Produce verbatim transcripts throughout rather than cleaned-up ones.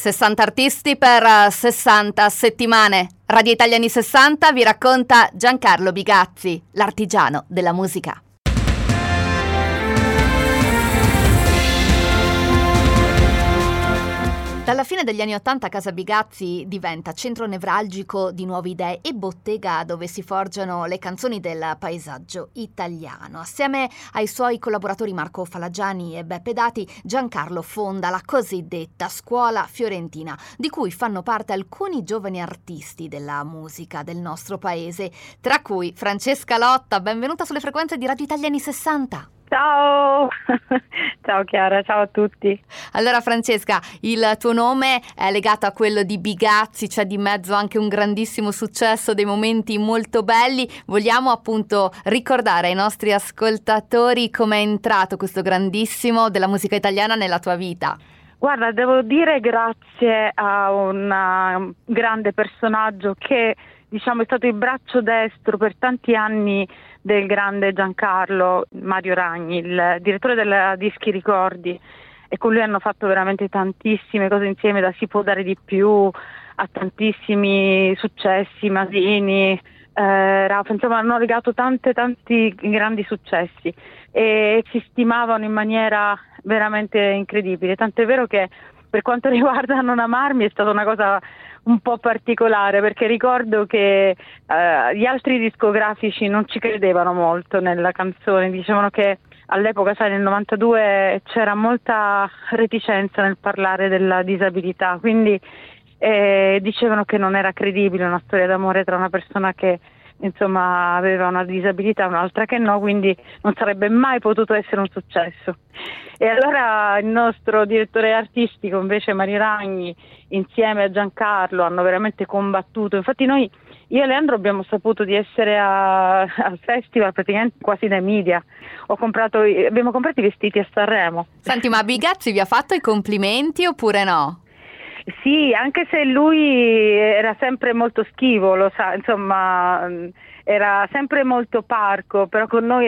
sessanta artisti per uh, sessanta settimane. Radio Italia anni sessanta vi racconta Giancarlo Bigazzi, l'artigiano della musica. Dalla fine degli anni Ottanta Casa Bigazzi diventa centro nevralgico di nuove idee e bottega dove si forgiano le canzoni del paesaggio italiano. Assieme ai suoi collaboratori Marco Falagiani e Beppe Dati, Giancarlo fonda la cosiddetta Scuola Fiorentina, di cui fanno parte alcuni giovani artisti della musica del nostro paese, tra cui Francesca Lotta. Benvenuta sulle frequenze di Radio Italia anni sessanta. Ciao, ciao Chiara, ciao a tutti. Allora Francesca, il tuo nome è legato a quello di Bigazzi, c'è di mezzo anche un grandissimo successo, dei momenti molto belli. Vogliamo appunto ricordare ai nostri ascoltatori come è entrato questo grandissimo della musica italiana nella tua vita. Guarda, devo dire grazie a un grande personaggio che, diciamo, è stato il braccio destro per tanti anni del grande Giancarlo, Mario Ragni, il direttore della Dischi Ricordi, e con lui hanno fatto veramente tantissime cose insieme, da Si può dare di più a tantissimi successi, Masini, eh, Rafa, insomma hanno legato tante tanti grandi successi e si stimavano in maniera veramente incredibile, tant'è vero che per quanto riguarda Non amarmi è stata una cosa un po' particolare, perché ricordo che eh, gli altri discografici non ci credevano molto nella canzone, dicevano che all'epoca, sai, nel novantadue c'era molta reticenza nel parlare della disabilità, quindi eh, dicevano che non era credibile una storia d'amore tra una persona che insomma aveva una disabilità e un'altra che no, quindi non sarebbe mai potuto essere un successo. E allora il nostro direttore artistico, invece Mario Ragni, insieme a Giancarlo hanno veramente combattuto. Infatti noi, io e Leandro, abbiamo saputo di essere a, al festival praticamente quasi dai media. Ho comprato, abbiamo comprato i vestiti a Sanremo. Senti, ma Bigazzi vi ha fatto i complimenti oppure no? Sì, anche se lui era sempre molto schivo, lo sa, insomma, era sempre molto parco, però con noi è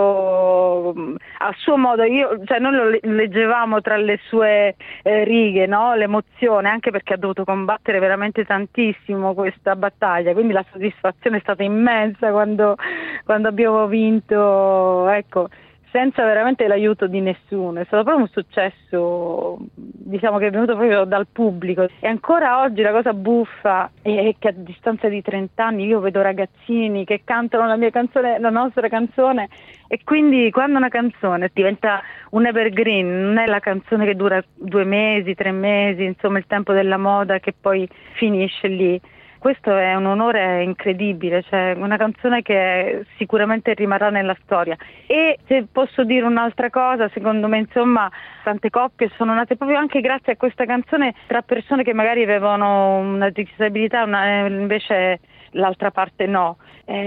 stato a suo modo. Io, cioè, noi lo leggevamo tra le sue eh, righe, no? L'emozione, anche perché ha dovuto combattere veramente tantissimo questa battaglia, quindi la soddisfazione è stata immensa quando, quando abbiamo vinto, ecco, senza veramente l'aiuto di nessuno. È stato proprio un successo, diciamo, che è venuto proprio dal pubblico. E ancora oggi la cosa buffa è che a distanza di trenta anni io vedo ragazzini che cantano la mia canzone, la nostra canzone, e quindi quando una canzone diventa un evergreen, non è la canzone che dura due mesi, tre mesi, insomma il tempo della moda che poi finisce lì. Questo è un onore incredibile, cioè una canzone che sicuramente rimarrà nella storia. E se posso dire un'altra cosa, secondo me, insomma, tante coppie sono nate proprio anche grazie a questa canzone, tra persone che magari avevano una disabilità, una, invece l'altra parte no.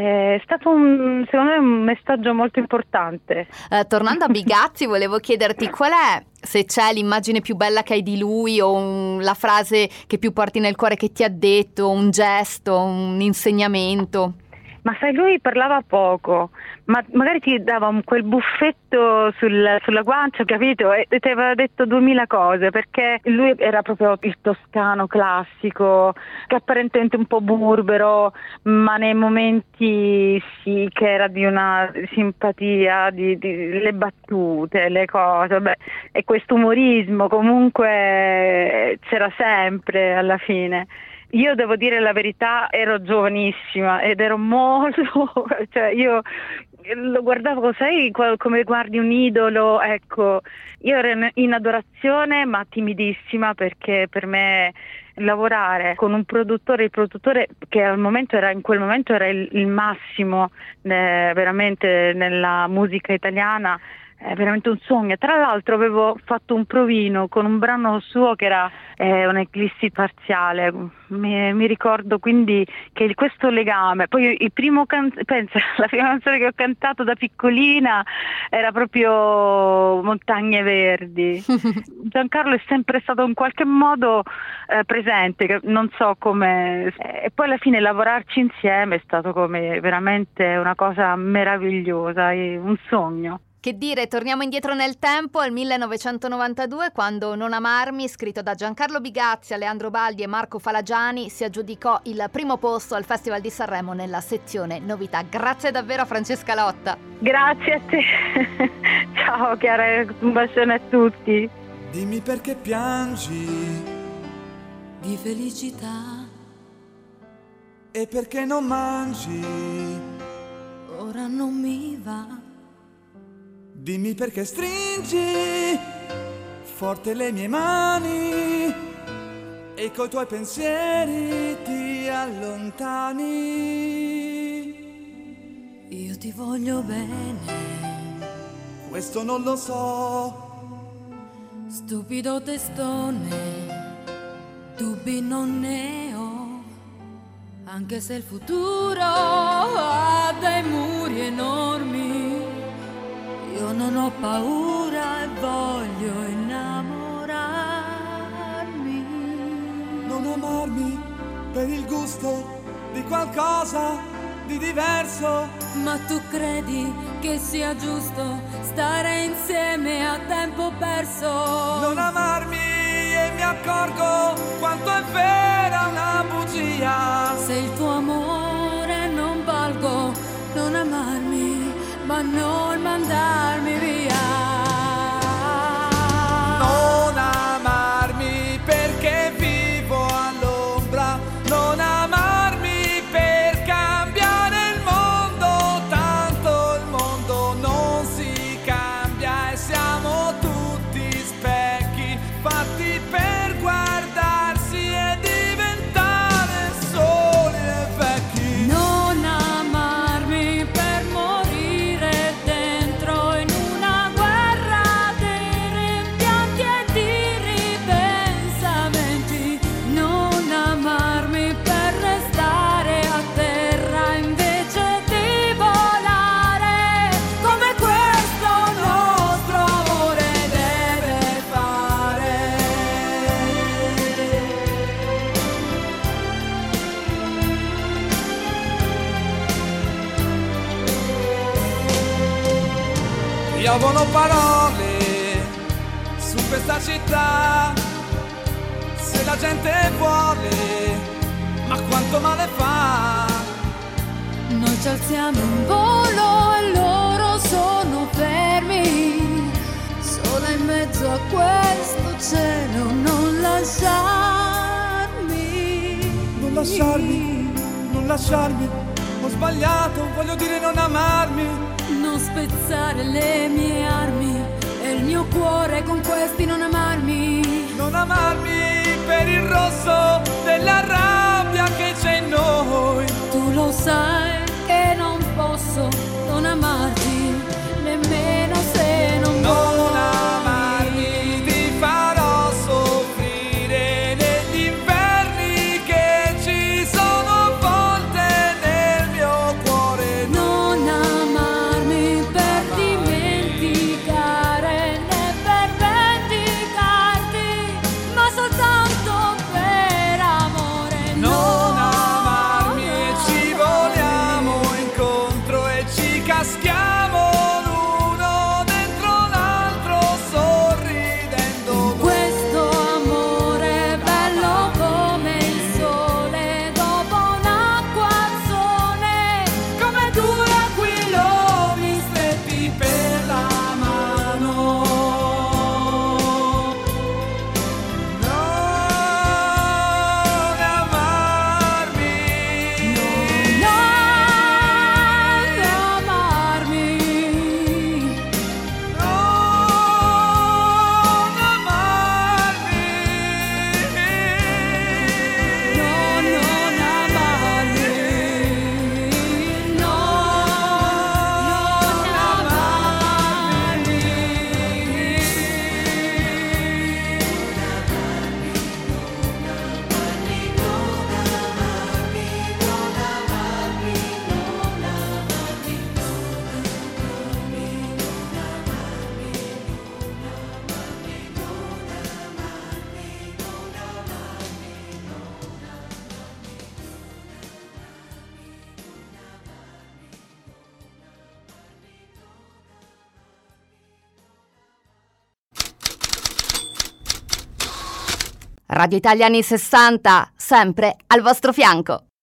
È stato un, secondo me, un messaggio molto importante. Eh, tornando a Bigazzi, volevo chiederti qual è, se c'è, l'immagine più bella che hai di lui, o un, la frase che più porti nel cuore che ti ha detto, un gesto, un insegnamento. Ma sai, lui parlava poco, ma magari ti dava un, quel buffetto sul, sulla guancia, capito? E, e ti aveva detto duemila cose, perché lui era proprio il toscano classico, che apparentemente un po' burbero, ma nei momenti sì che era di una simpatia, di, di le battute, le cose, beh, e questo umorismo comunque c'era sempre alla fine. Io devo dire la verità, ero giovanissima ed ero molto, cioè io lo guardavo, sai, come guardi un idolo, ecco, io ero in adorazione ma timidissima, perché per me lavorare con un produttore, il produttore che al momento era, in quel momento era il, il massimo eh, veramente nella musica italiana, è veramente un sogno. Tra l'altro avevo fatto un provino con un brano suo che era eh, un'eclissi parziale, mi, mi ricordo quindi che questo legame, poi il primo can- pensa, la prima canzone che ho cantato da piccolina era proprio Montagne Verdi. Giancarlo è sempre stato in qualche modo eh, presente, che non so come, e poi alla fine lavorarci insieme è stato come veramente una cosa meravigliosa, un sogno. Che dire, torniamo indietro nel tempo al millenovecentonovantadue, quando Non amarmi, scritto da Giancarlo Bigazzi, Aleandro Baldi e Marco Falagiani, si aggiudicò il primo posto al Festival di Sanremo nella sezione novità. Grazie davvero a Francesca Lotta. Grazie a te. Ciao Chiara, un bacione a tutti. Dimmi perché piangi di felicità e perché non mangi. Ora non mi va. Dimmi perché stringi forte le mie mani e coi tuoi pensieri ti allontani. Io ti voglio bene, questo non lo so. Stupido testone, dubbi non ne ho, anche se il futuro ha dei muri enormi. Io non ho paura e voglio innamorarmi. Non amarmi per il gusto di qualcosa di diverso. Ma tu credi che sia giusto stare insieme a tempo perso? Non amarmi e mi accorgo quanto è vera una bugia. Se il tuo amore non valgo, non amarmi, ma non mandarmi via. Non amarmi perché vivo all'ombra. Non amarmi per cambiare il mondo. Tanto il mondo non si cambia e siamo tutti specchi fatti per guardarsi e diventare soli e vecchi. Non amarmi per morire dentro in una guerra di rimpianti e di ripensamenti. Non amarmi per restare a terra invece di volare, come questo nostro amore deve fare. Piovono parole su questa città, se la gente vuole, ma quanto male fa. Noi ci alziamo in volo e loro sono fermi, sola in mezzo a questo cielo. Non lasciarmi, Non lasciarmi, non lasciarmi, ho sbagliato, voglio dire non amarmi. non spezzare le mie armi e il mio cuore con questi non amarmi. Non amarmi per il rosso della rabbia che c'è in noi. Tu lo sai che non posso non amarti, nemmeno se non Non vuoi. amarmi, ti farò soffrire negli inverni che ci sono a volte nel mio cuore. Non amarmi per dimenticare né per vendicarti, ma soltanto per amore. Non amarmi e ci vuole Radio Italia anni sessanta, sempre al vostro fianco.